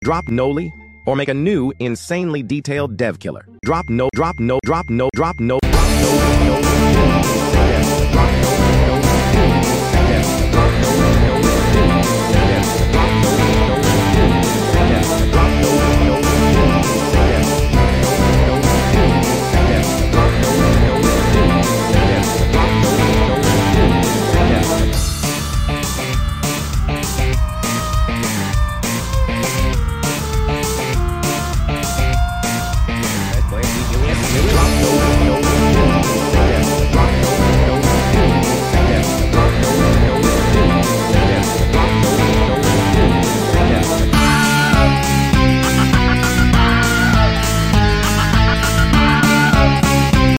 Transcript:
Drop Noli, or make a new, insanely detailed dev killer. Drop no.